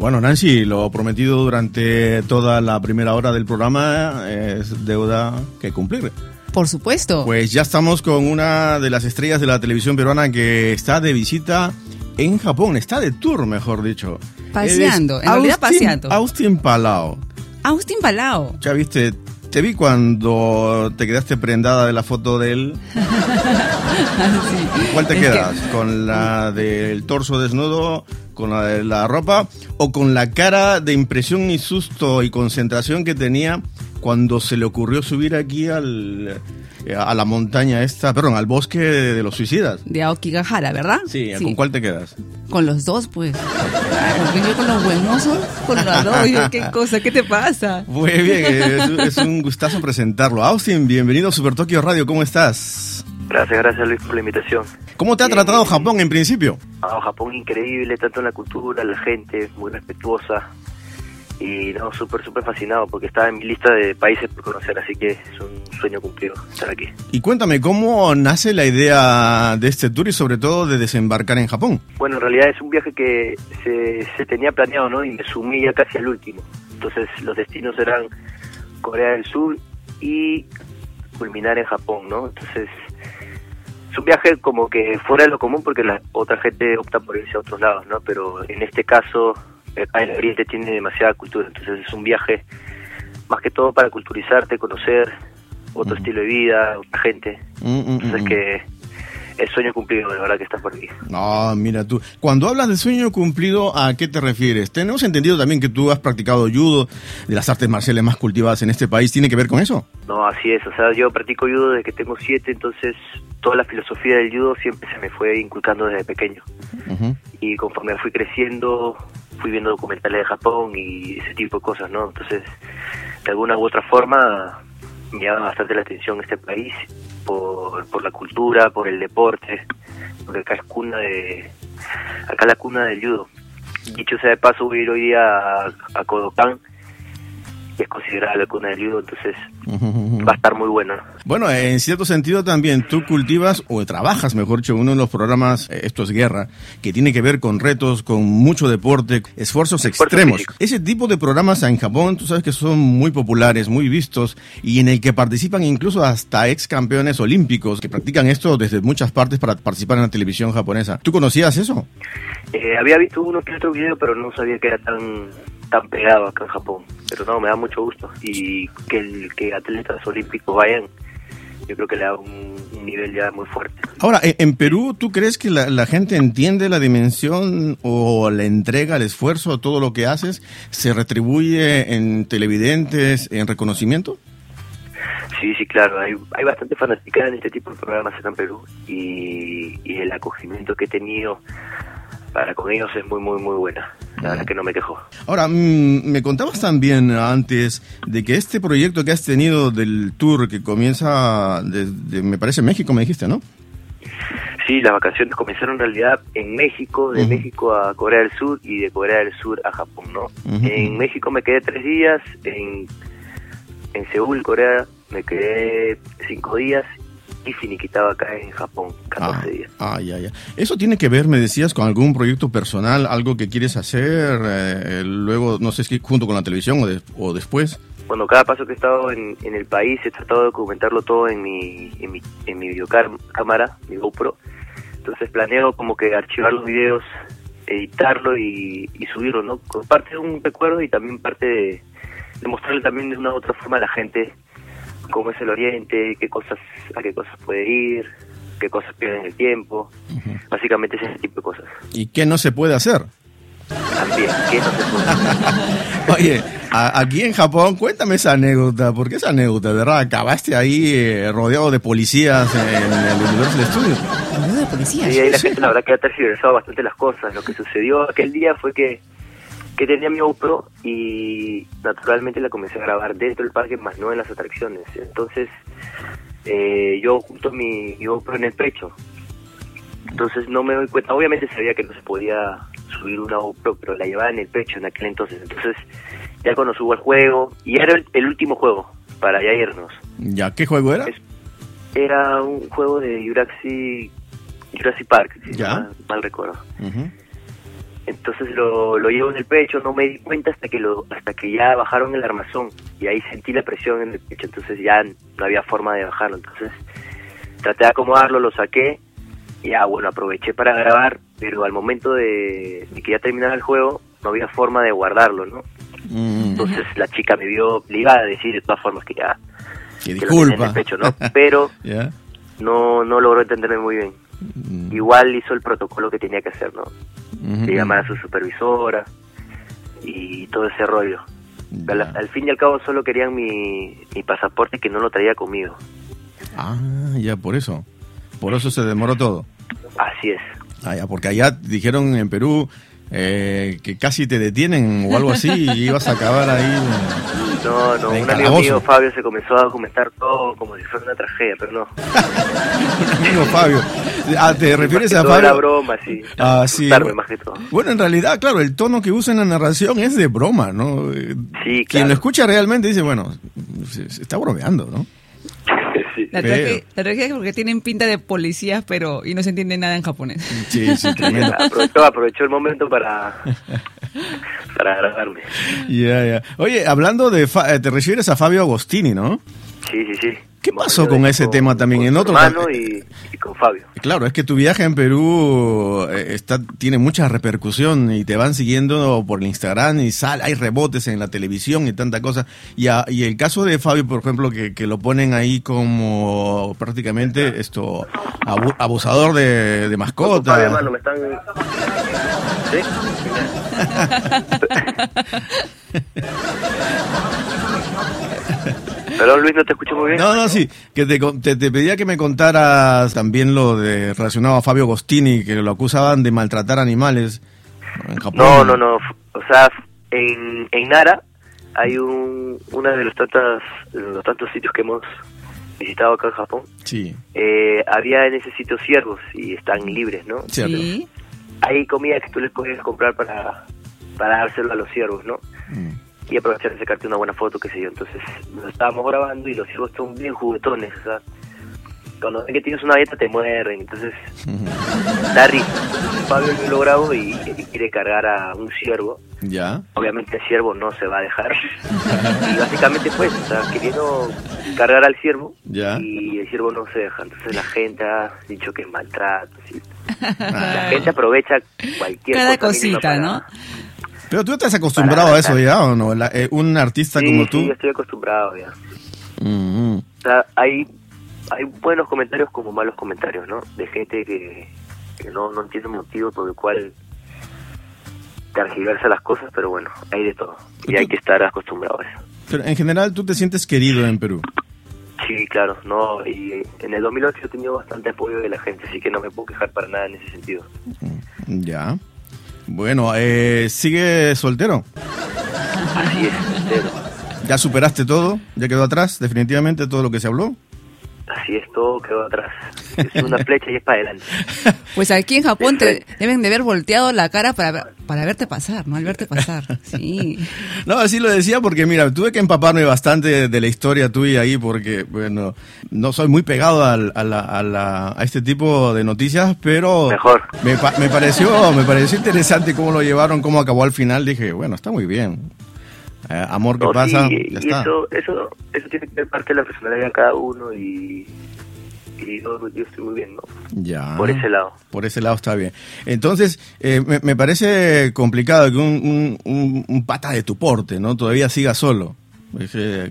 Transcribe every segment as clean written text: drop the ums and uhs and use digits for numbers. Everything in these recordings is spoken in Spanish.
Bueno, Nancy, lo prometido durante toda la primera hora del programa es deuda que cumplir. Por supuesto. Pues ya estamos con una de las estrellas de la televisión peruana que está de visita en Japón, está de tour, mejor dicho. Paseando, en realidad paseando. Austin Palau. Austin Palau. Ya viste, te vi cuando te quedaste prendada de la foto de él. Sí. ¿Cuál te quedas? ¿Con la del torso desnudo, con la de la ropa o con la cara de impresión y susto y concentración que tenía cuando se le ocurrió subir aquí a la montaña al bosque de los suicidas? De Aokigahara, ¿verdad? Sí, ¿con cuál te quedas? Con los dos, pues. Claro, yo con los buenosos, con los dos. Yo, ¿qué cosa? ¿Qué te pasa? Muy bien, es un gustazo presentarlo. Austin, bienvenido a Super Tokio Radio, ¿cómo estás? Gracias Luis por la invitación. ¿Cómo te ha tratado Japón en principio? Japón increíble, tanto en la cultura, la gente, muy respetuosa. Y no, súper fascinado porque estaba en mi lista de países por conocer, así que es un sueño cumplido estar aquí. Y cuéntame, ¿cómo nace la idea de este tour y sobre todo de desembarcar en Japón? Bueno, en realidad es un viaje que se tenía planeado, ¿no? Y me sumí ya casi al último. Entonces los destinos eran Corea del Sur y culminar en Japón, ¿no? Entonces es un viaje como que fuera de lo común porque la otra gente opta por irse a otros lados, ¿no? Pero en este caso el Oriente tiene demasiada cultura, entonces es un viaje más que todo para culturizarte, conocer otro estilo de vida, otra gente. Entonces que es sueño cumplido, de verdad que estás por aquí. No, mira tú, cuando hablas de sueño cumplido, ¿a qué te refieres? Tenemos entendido también que tú has practicado judo, de las artes marciales más cultivadas en este país, ¿tiene que ver con eso? No, así es, o sea, yo practico judo desde que tengo 7, entonces toda la filosofía del judo siempre se me fue inculcando desde pequeño. Y conforme fui creciendo, fui viendo documentales de Japón y ese tipo de cosas, ¿no? Entonces, de alguna u otra forma, me llama bastante la atención este país por la cultura, por el deporte, porque acá es la cuna del judo. Dicho sea de paso, voy a ir hoy día a Kodokan, que es considerada la cuna del judo, entonces va a estar muy bueno. Bueno, en cierto sentido también tú cultivas o trabajas, mejor dicho, uno de los programas, Esto es Guerra, que tiene que ver con retos, con mucho deporte, esfuerzos extremos. Físico. Ese tipo de programas en Japón, tú sabes que son muy populares, muy vistos, y en el que participan incluso hasta ex campeones olímpicos que practican esto desde muchas partes para participar en la televisión japonesa. ¿Tú conocías eso? Había visto uno que otro video, pero no sabía que era tan pegado acá en Japón. Pero no, me da mucho gusto. Y que atletas olímpicos vayan, yo creo que le da un nivel ya muy fuerte. Ahora, en Perú, ¿tú crees que la gente entiende la dimensión o la entrega, el esfuerzo, todo lo que haces, se retribuye en televidentes, en reconocimiento? Sí, claro. Hay bastante fanaticada en este tipo de programas acá en Perú. Y el acogimiento que he tenido para con ellos es muy buena. La verdad que no me quejo. Ahora, me contabas también antes de que este proyecto que has tenido del tour que comienza desde, me parece, México, me dijiste, ¿no? Sí, las vacaciones comenzaron en realidad en México, de México a Corea del Sur y de Corea del Sur a Japón, ¿no? En México me quedé 3 días, en Seúl, Corea, me quedé 5 días y finiquitaba acá en Japón, 14 días. Ya. ¿Eso tiene que ver, me decías, con algún proyecto personal, algo que quieres hacer, luego, no sé si junto con la televisión o después? Bueno, cada paso que he estado en el país he tratado de documentarlo todo en mi videocámara, mi GoPro. Entonces planeo como que archivar los videos, editarlo y subirlo, ¿no? Con parte de un recuerdo y también parte de mostrarle también de una u otra forma a la gente cómo es el Oriente, a qué cosas puede ir, qué cosas pierden el tiempo, básicamente ese tipo de cosas. ¿Y qué no se puede hacer? También, ¿qué no se puede hacer? Oye, aquí en Japón, cuéntame esa anécdota, porque esa anécdota, ¿verdad? Acabaste ahí rodeado de policías en el Universal Studios. ¿Rodeado de policías? Sí, ahí la gente la verdad que ha tergiversado bastante las cosas. Lo que sucedió aquel día fue que tenía mi GoPro y naturalmente la comencé a grabar dentro del parque, más no en las atracciones. Entonces yo oculto mi GoPro en el pecho. Entonces no me doy cuenta. Obviamente sabía que no se podía subir una GoPro, pero la llevaba en el pecho en aquel entonces. Entonces ya cuando subo al juego, y era el último juego para ya irnos. ¿Ya qué juego era? Era un juego de Jurassic Park, si ¿Ya? mal recuerdo. Entonces lo llevo en el pecho, no me di cuenta hasta que ya bajaron el armazón, y ahí sentí la presión en el pecho, entonces ya no había forma de bajarlo. Entonces traté de acomodarlo, lo saqué, y ya bueno, aproveché para grabar, pero al momento de que ya terminara el juego no había forma de guardarlo, ¿no? Entonces la chica me vio, le iba a decir de todas formas que ya que lo tenía en el pecho, ¿no? Pero ¿Ya? no logró entenderme muy bien. Igual hizo el protocolo que tenía que hacer, ¿no? De llamar a su supervisora y todo ese rollo. Al fin y al cabo solo querían mi pasaporte, que no lo traía conmigo. Ah, ya, por eso se demoró todo. Así es. Ah, ya, porque allá dijeron en Perú que casi te detienen o algo así y ibas a acabar ahí. No, un amigo mío, Fabio, se comenzó a documentar todo como si fuera una tragedia, pero no. Un amigo Fabio. ¿Te refieres a Fabio? Era broma, sí. Sí. Más que todo. Bueno, en realidad, claro, el tono que usa en la narración es de broma, ¿no? Sí, claro. Quien lo escucha realmente dice, bueno, se está bromeando, ¿no? Sí. La tragedia es porque tienen pinta de policías, y no se entiende nada en japonés. Sí, tremendo. Aprovechó el momento para grabarme. Ya. Oye, hablando de... te refieres a Fabio Agostini, ¿no? Sí. ¿Qué pasó con ese tema también? Con en otro hermano y con Fabio. Claro, es que tu viaje en Perú tiene mucha repercusión y te van siguiendo por el Instagram y hay rebotes en la televisión y tanta cosa. Y el caso de Fabio, por ejemplo, que lo ponen ahí como prácticamente abusador de mascotas. Fabio, hermano, me están... ¿Sí? Perdón, Luis, no te escucho muy bien. No, sí, que te pedía que me contaras también lo relacionado a Fabio Agostini, que lo acusaban de maltratar animales en Japón. No, o sea, en Nara hay uno de los tantos sitios que hemos visitado acá en Japón. Sí. Había en ese sitio ciervos y están libres, ¿no? Sí. Hay comida que tú les puedes comprar para dárselo a los ciervos, ¿no? Y aprovechar de sacarte una buena foto, qué sé yo. Entonces nos estábamos grabando y los ciervos son bien juguetones, o sea, cuando ven que tienes una dieta te muerden, entonces da risa. Entonces Fabio lo grabo y quiere cargar a un ciervo. Ya. Obviamente el ciervo no se va a dejar. Y básicamente pues, o sea, queriendo cargar al ciervo. Ya. Y el ciervo no se deja. Entonces la gente ha dicho que es maltrato, ¿sí? La gente aprovecha cualquier cada cosita, ¿no? Pero tú estás acostumbrado a eso ya, ¿o no? Un artista como tú. Sí, yo estoy acostumbrado ya. O sea, hay buenos comentarios como malos comentarios, ¿no? De gente que no entiende el motivo por el cual tergiversa las cosas, pero bueno, hay de todo. Y hay que estar acostumbrado a eso. Pero en general, ¿tú te sientes querido en Perú? Sí, claro, no, y en el 2008 he tenido bastante apoyo de la gente, así que no me puedo quejar para nada en ese sentido. Ya. Bueno, ¿sigue soltero? Así es, soltero. ¿Ya superaste todo? ¿Ya quedó atrás definitivamente todo lo que se habló? Así es, todo quedó atrás. Es una flecha y es para adelante. Pues aquí en Japón te deben de haber volteado la cara para verte pasar, ¿no? Al verte pasar, sí. No, así lo decía porque, mira, tuve que empaparme bastante de la historia tuya ahí porque, bueno, no soy muy pegado a este tipo de noticias, pero... Mejor. Me pareció interesante cómo lo llevaron, cómo acabó al final. Dije, bueno, está muy bien. Amor que pasa, sí, ya y está. Eso tiene que ser parte de la personalidad de cada uno y yo estoy muy bien, ¿no? Ya. Por ese lado. Por ese lado está bien. Entonces, me parece complicado que un pata de tu porte, ¿no? Todavía siga solo. Sí.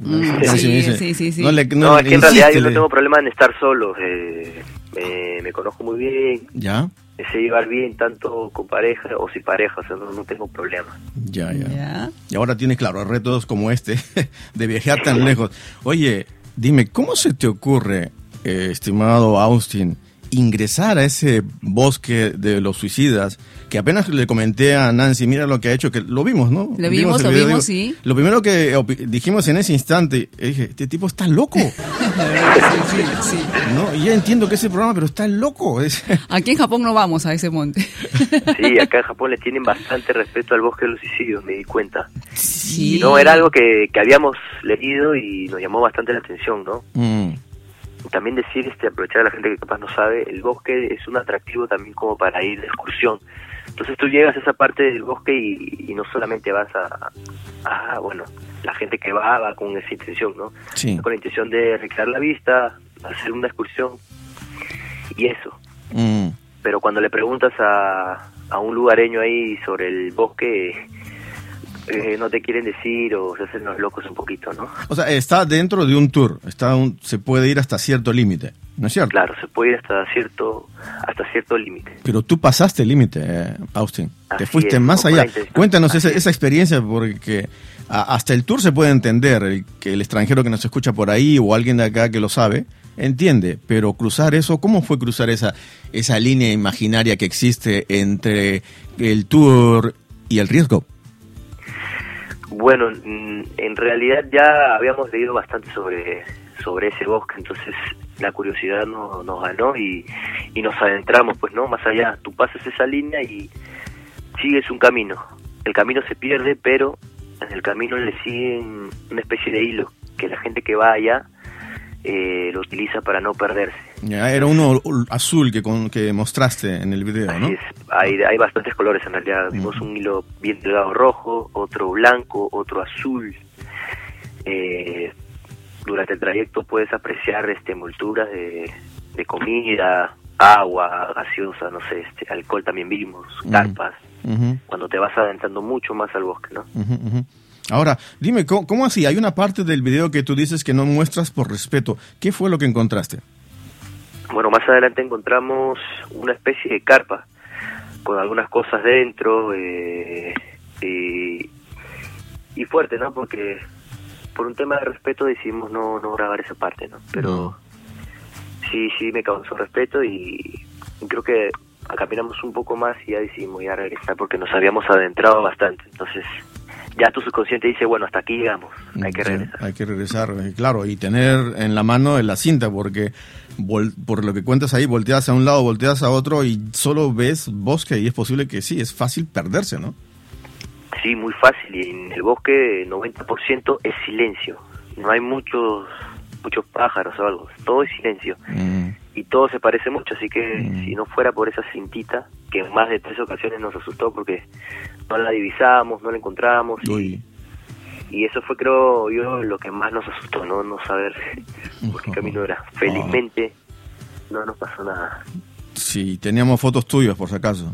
No, es que en realidad yo no tengo problema en estar solo. Me conozco muy bien. ¿Ya? Me sé llevar bien tanto con pareja o sin pareja, o sea, no tengo problema. Ya. Y ahora tienes, claro, retos como este, de viajar tan lejos. Oye, dime, ¿cómo se te ocurre, estimado Austin, ingresar a ese bosque de los suicidas? Que apenas le comenté a Nancy, mira lo que ha hecho, que lo vimos, ¿no? Lo vimos, sí. Lo primero que dijimos en ese instante, dije, este tipo está loco. Sí. No, y ya entiendo que ese programa, pero está loco. Aquí en Japón no vamos a ese monte. Sí, acá en Japón le tienen bastante respeto al bosque de los suicidios, me di cuenta. Sí. Y no, era algo que habíamos leído y nos llamó bastante la atención, ¿no? También decir, aprovechar a la gente que capaz no sabe, el bosque es un atractivo también como para ir de excursión. Entonces tú llegas a esa parte del bosque y no solamente vas bueno, la gente que va con esa intención, ¿no? Sí. Con la intención de recrear la vista, hacer una excursión y eso. Pero cuando le preguntas a un lugareño ahí sobre el bosque, no te quieren decir o se hacen los locos un poquito, ¿no? O sea, está dentro de un tour, se puede ir hasta cierto límite, ¿no es cierto? Claro, se puede ir hasta cierto límite. Pero tú pasaste el límite, Austin. Te fuiste más allá. Cuéntanos esa experiencia, porque hasta el tour se puede entender, que el extranjero que nos escucha por ahí o alguien de acá que lo sabe, entiende, pero cruzar eso, ¿cómo fue cruzar esa línea imaginaria que existe entre el tour y el riesgo? Bueno, en realidad ya habíamos leído bastante sobre ese bosque, entonces la curiosidad nos ganó y nos adentramos, pues no, más allá, tú pasas esa línea y sigues un camino. El camino se pierde, pero en el camino le siguen una especie de hilo que la gente que va allá lo utiliza para no perderse. Ya, era uno azul que mostraste en el video, ¿no? Así es. Hay bastantes colores en realidad. Vimos un hilo bien delgado rojo, otro blanco, otro azul. Durante el trayecto puedes apreciar envolturas de comida, agua, gaseosa, no sé, alcohol también vimos, carpas. Cuando te vas adentrando mucho más al bosque, ¿no? Ahora, dime, ¿cómo así? Hay una parte del video que tú dices que no muestras por respeto. ¿Qué fue lo que encontraste? Bueno, más adelante encontramos una especie de carpa con algunas cosas dentro y fuerte, ¿no? Porque por un tema de respeto decidimos no grabar esa parte, ¿no? Pero sí me causó respeto y creo que caminamos un poco más y ya decidimos ya regresar porque nos habíamos adentrado bastante. Entonces ya tu subconsciente dice, bueno, hasta aquí llegamos, hay que regresar. Hay que regresar, claro, y tener en la mano la cinta, porque por lo que cuentas ahí, volteas a un lado, volteas a otro y solo ves bosque y es posible que sí, es fácil perderse, ¿no? Sí, muy fácil, y en el bosque 90% es silencio, no hay muchos pájaros o algo, todo es silencio. Y todo se parece mucho, así que si no fuera por esa cintita, que en más de 3 ocasiones nos asustó porque no la divisábamos, no la encontrábamos y eso fue, creo yo, lo que más nos asustó, no saber por qué camino era. Felizmente no nos pasó nada. Sí, teníamos fotos tuyas por si acaso.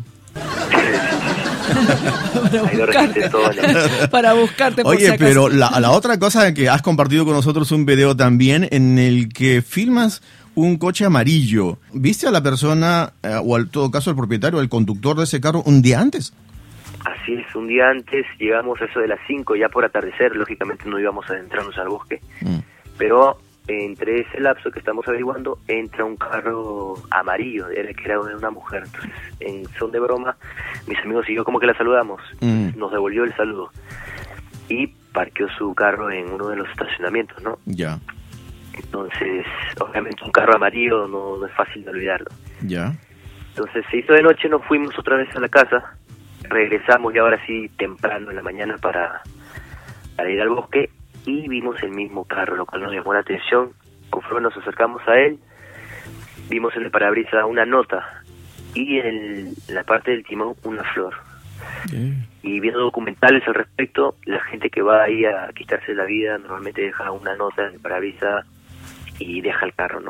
Para buscarte por Oye, si acaso. pero la otra cosa que has compartido con nosotros un video también en el que filmas un coche amarillo. ¿Viste a la persona, o en todo caso el propietario, el conductor de ese carro, un día antes? Así es, un día antes, llegamos a eso de las 5, ya por atardecer, lógicamente no íbamos a adentrarnos al bosque, pero entre ese lapso que estamos averiguando, entra un carro amarillo, que era de una mujer. Entonces, en son de broma, mis amigos y yo como que la saludamos, nos devolvió el saludo y parqueó su carro en uno de los estacionamientos, ¿no? Ya. Entonces, obviamente un carro amarillo no es fácil de olvidarlo. Ya. Entonces se hizo de noche, nos fuimos otra vez a la casa, regresamos y ahora sí temprano en la mañana para ir al bosque y vimos el mismo carro, lo cual nos llamó la atención. Conforme nos acercamos a él, vimos en el parabrisas una nota y en la parte del timón una flor. Y viendo documentales al respecto, la gente que va ahí a quitarse la vida normalmente deja una nota en el parabrisas y deja el carro, ¿no?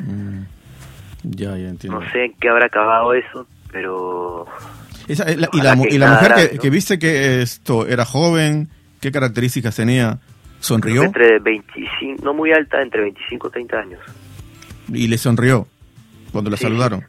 Ya entiendo. No sé en qué habrá acabado eso, pero... y la mujer que viste que esto era joven, ¿qué características tenía? ¿Sonrió? Entre 25, no muy alta, entre 25 y 30 años. ¿Y le sonrió cuando la saludaron?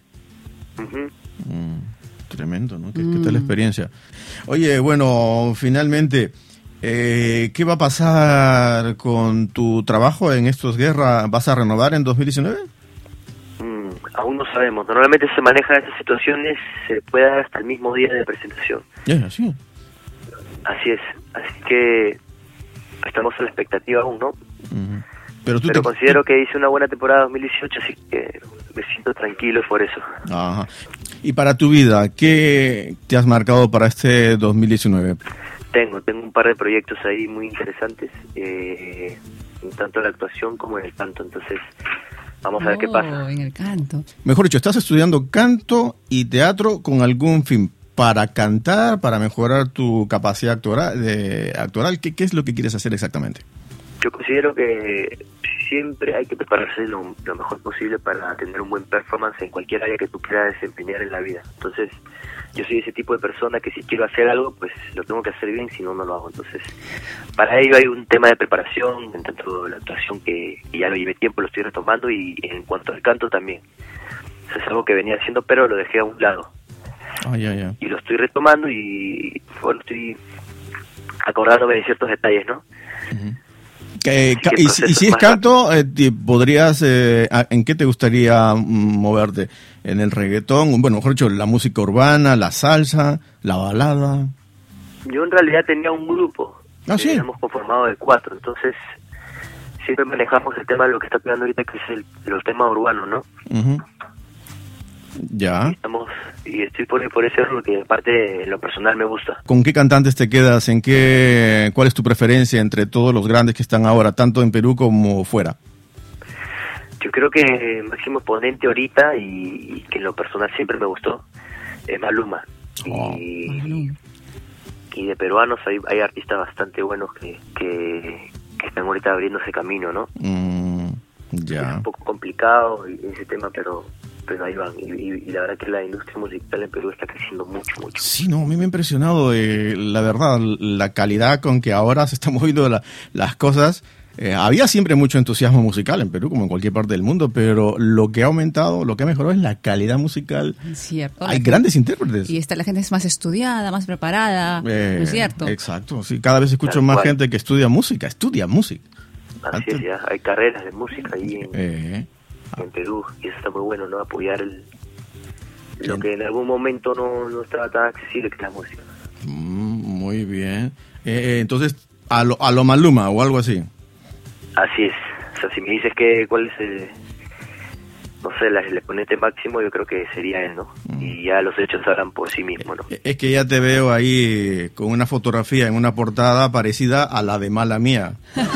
Tremendo, ¿no? ¿Qué tal la experiencia? Oye, bueno, finalmente, ¿qué va a pasar con tu trabajo en Esto es Guerra? ¿Vas a renovar en 2019? Aún no sabemos. Normalmente se maneja esas situaciones, se puede dar hasta el mismo día de presentación. ¿Así? Así es. Así que estamos a la expectativa aún, ¿no? Pero considero que hice una buena temporada 2018, así que me siento tranquilo por eso. Ajá. Y para tu vida, ¿qué te has marcado para este 2019? Tengo un par de proyectos ahí muy interesantes, tanto en la actuación como en el canto, entonces vamos a ver qué pasa. En el canto. Mejor dicho, estás estudiando canto y teatro con algún fin. para cantar, para mejorar tu capacidad actoral? ¿Qué es lo que quieres hacer exactamente? Yo considero que siempre hay que prepararse lo mejor posible para tener un buen performance en cualquier área que tú quieras desempeñar en la vida. Entonces, yo soy ese tipo de persona que si quiero hacer algo, pues lo tengo que hacer bien, si no, no lo hago. Entonces, para ello hay un tema de preparación, en tanto la actuación que ya lo llevé tiempo, lo estoy retomando, y en cuanto al canto también. Eso es algo que venía haciendo, pero lo dejé a un lado. Y lo estoy retomando y, bueno, estoy acordándome de ciertos detalles, ¿no? Uh-huh. Y si es canto, ¿podrías, en qué te gustaría moverte? ¿En el reggaetón? Bueno, mejor dicho, la música urbana, la salsa, la balada. Yo en realidad tenía un grupo. ¿Sí? Éramos conformados de 4, entonces siempre manejamos el tema de lo que está pegando ahorita, que es los temas urbanos, ¿no? Uh-huh. Ya. Y estoy por ese rubro que aparte en lo personal me gusta. ¿Con qué cantantes te quedas? ¿Cuál es tu preferencia entre todos los grandes que están ahora, tanto en Perú como fuera? Yo creo que el máximo exponente ahorita y que en lo personal siempre me gustó es Maluma. Y de peruanos hay artistas bastante buenos que están ahorita abriendo ese camino, ¿no? Ya. Es un poco complicado ese tema, pero ahí van, y la verdad que la industria musical en Perú está creciendo mucho. Sí, no, a mí me ha impresionado, la verdad, la calidad con que ahora se están moviendo las cosas. Había siempre mucho entusiasmo musical en Perú, como en cualquier parte del mundo, pero lo que ha aumentado, lo que ha mejorado es la calidad musical. Cierto. Hay grandes intérpretes. Y la gente es más estudiada, más preparada, ¿no es cierto? Exacto, sí, cada vez escucho más gente que estudia música. Así es, ya, hay carreras de música ahí en Perú, y eso está muy bueno, ¿no? Apoyar lo que en algún momento no estaba tan accesible, que es la música. Muy bien. Entonces, a lo Maluma o algo así. Así es. O sea, si me dices cuál es el exponente máximo, yo creo que sería él, ¿no? Y ya los hechos hablan por sí mismos, ¿no? Es que ya te veo ahí con una fotografía en una portada parecida a la de Mala Mía.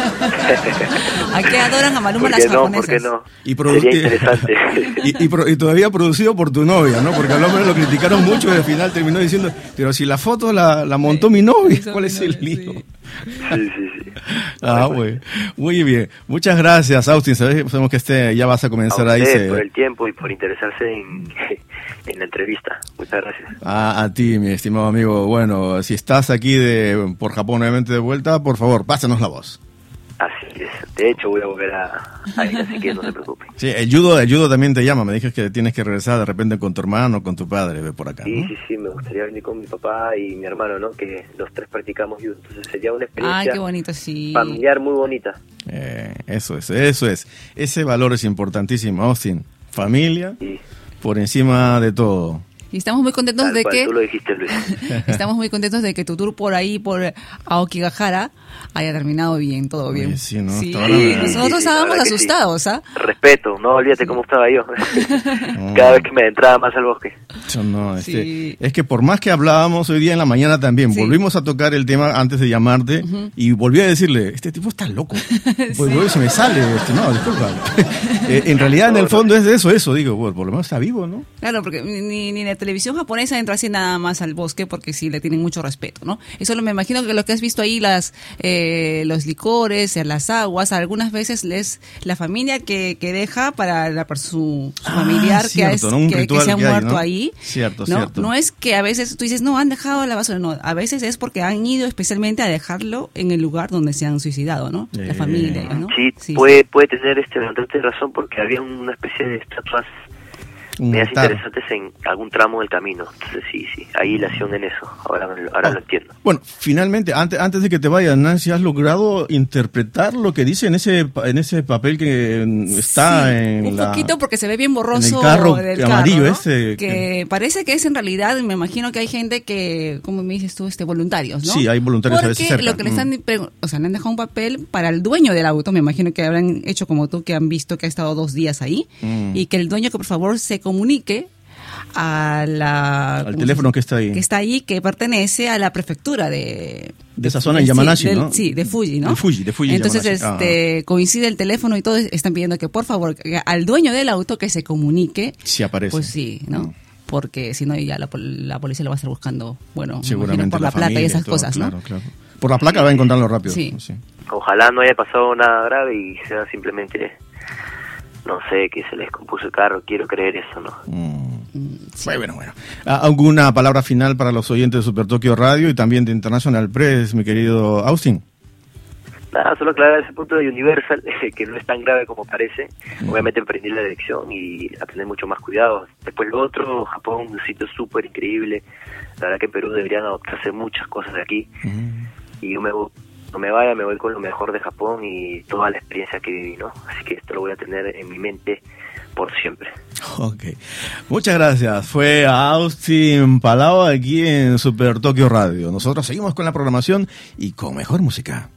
¿A qué adoran a Maluma las japonesas? ¿Por qué no? Sería interesante. y todavía producido por tu novia, ¿no? Porque al hombre lo criticaron mucho y al final terminó diciendo, pero si la foto la montó mi novia, ¿cuál es el lío? Sí. Bueno. Muy bien. Muchas gracias, Austin. Sabemos que ya vas a comenzar a ahí. Por el tiempo y por interesarse en la entrevista. Muchas gracias. A ti, mi estimado amigo. Bueno, si estás aquí por Japón nuevamente de vuelta, por favor, pásanos la voz. Así es. De hecho, voy a volver a ir, así que no se preocupe. Sí, el judo también te llama. Me dijiste que tienes que regresar de repente con tu hermano o con tu padre por acá, ¿no? Sí, me gustaría venir con mi papá y mi hermano, ¿no? Que los 3 practicamos judo. Entonces sería una experiencia qué bonito, sí. familiar muy bonita. Eso es. Ese valor es importantísimo, Austin. Familia, por encima de todo. Y estamos muy contentos tú lo dijiste, Luis. Estamos muy contentos de que tu tour por Aokigahara haya terminado bien, todo bien. Sí, ¿no? Sí, nosotros estábamos asustados, ¿ah? Respeto, no olvídate cómo estaba yo. Cada vez que me adentraba más al bosque. Es que por más que hablábamos hoy día en la mañana también, volvimos a tocar el tema antes de llamarte y volví a decirle, este tipo está loco. Pues luego se me sale, no, disculpa. En realidad, en el fondo es de eso, digo, bueno, por lo menos está vivo, ¿no? Claro, porque ni la televisión japonesa entra así nada más al bosque porque sí le tienen mucho respeto, ¿no? Eso me imagino que lo que has visto ahí, los licores, las aguas, algunas veces la familia que deja para su familiar que se ha muerto ahí. Cierto. No es que a veces tú dices, no, han dejado la basura, no, a veces es porque han ido especialmente a dejarlo en el lugar donde se han suicidado, ¿no? La familia, ¿no? Sí, puede tener bastante razón, porque había una especie de estatuas medias interesantes en algún tramo del camino. Entonces sí, hay hilación en eso. Ahora lo entiendo. Bueno, finalmente, antes de que te vayas, Nancy, ¿has logrado interpretar lo que dice en ese papel que está en un poquito, porque se ve bien borroso, en el carro del amarillo, ¿no? Que parece que es en realidad, me imagino que hay gente que, como me dices tú, voluntarios, ¿no? Sí, hay voluntarios porque a veces cerca. Lo que le están, le han dejado un papel para el dueño del auto, me imagino que habrán hecho como tú, que han visto que ha estado 2 días ahí, y que el dueño que por favor se comunique al teléfono que está ahí, que pertenece a la prefectura de esa zona en Yamanashi, ¿no? Sí, de Fuji, ¿no? De Fuji. Entonces, coincide el teléfono y todos están pidiendo que por favor al dueño del auto que se comunique. Si aparece. Pues sí, ¿no? porque si no ya la policía lo va a estar buscando, bueno, seguramente por la plata y esas cosas, claro, ¿no? Claro. Por la placa va a encontrarlo rápido. Sí. Ojalá no haya pasado nada grave y sea simplemente, no sé, que se les descompuso el carro. Quiero creer eso, ¿no? Sí. Bueno. ¿Alguna palabra final para los oyentes de Super Tokio Radio y también de International Press, mi querido Austin? Nada, solo aclarar ese punto de Universal, que no es tan grave como parece. Obviamente aprendí la lección y a tener mucho más cuidado. Después lo otro, Japón, un sitio súper increíble. La verdad que en Perú deberían adoptarse muchas cosas de aquí. Y yo no me vaya, me voy con lo mejor de Japón y toda la experiencia que viví, ¿no? Así que esto lo voy a tener en mi mente por siempre. Ok. Muchas gracias. Fue Austin Palau aquí en Super Tokio Radio. Nosotros seguimos con la programación y con mejor música.